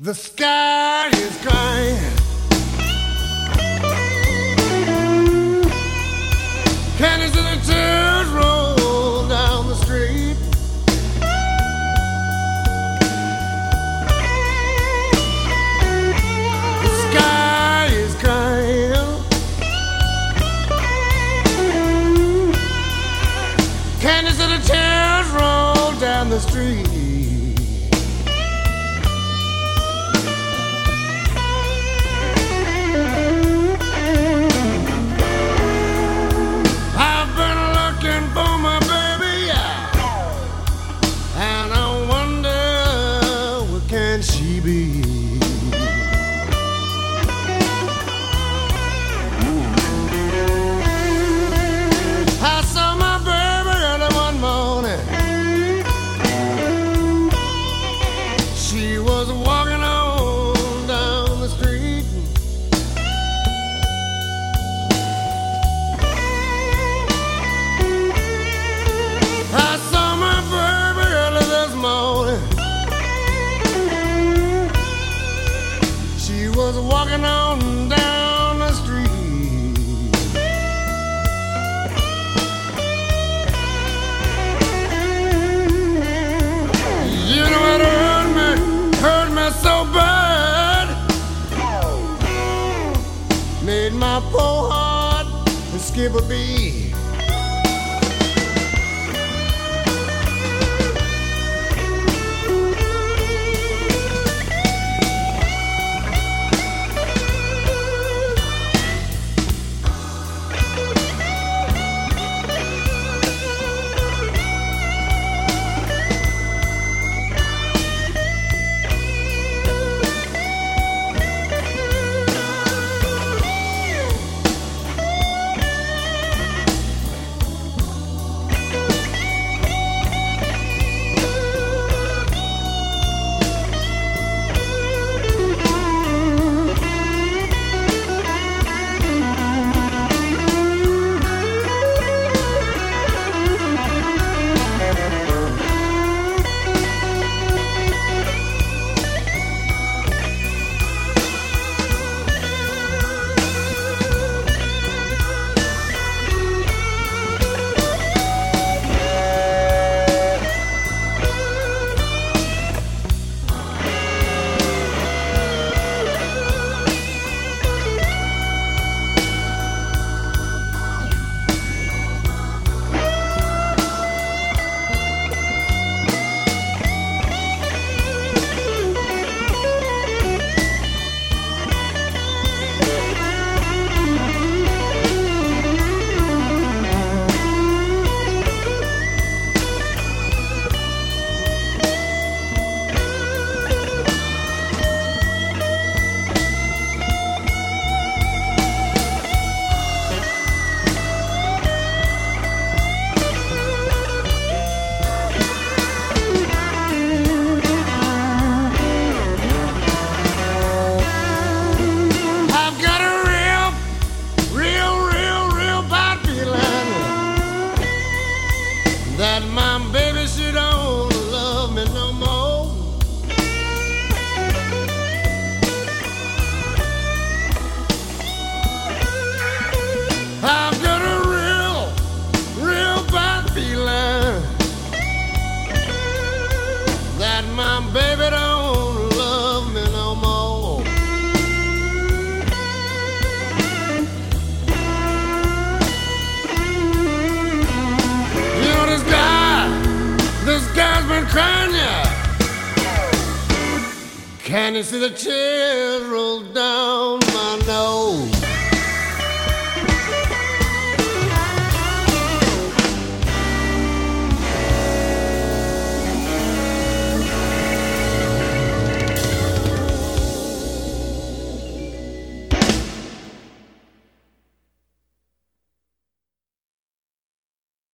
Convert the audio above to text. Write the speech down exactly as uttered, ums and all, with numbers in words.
The sky is crying. Canyons and the tears roll down the street. The sky is crying. Canyons and the tears roll down the street. She be I saw my baby early one morning. She was walking on down the street. I saw my baby early this morning. She was walking on down the street. You know it hurt me, hurt me so bad. Made my poor heart skip a beat. That my baby, she don't love me no more. I've got a real, real bad feeling that my baby don't love me no more. This guy, this guy's been crying, yeah. Can you see the tears roll down my nose?